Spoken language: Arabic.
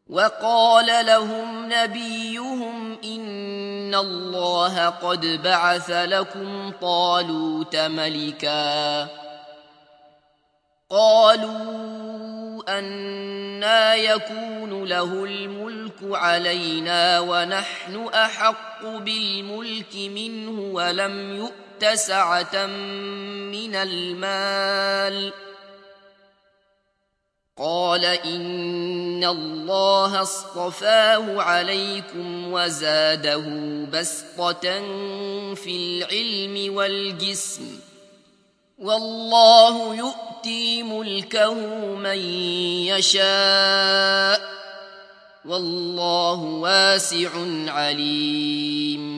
وقال لهم نبيهم إن الله قد بعث لكم طالوت ملكا قالوا أنى يكون له الملك علينا ونحن أحق بالملك منه ولم يؤت سعة من المال قال إن الله اصطفاه عليكم وزاده بسطة في العلم والجسم والله يؤتي ملكه من يشاء والله واسع عليم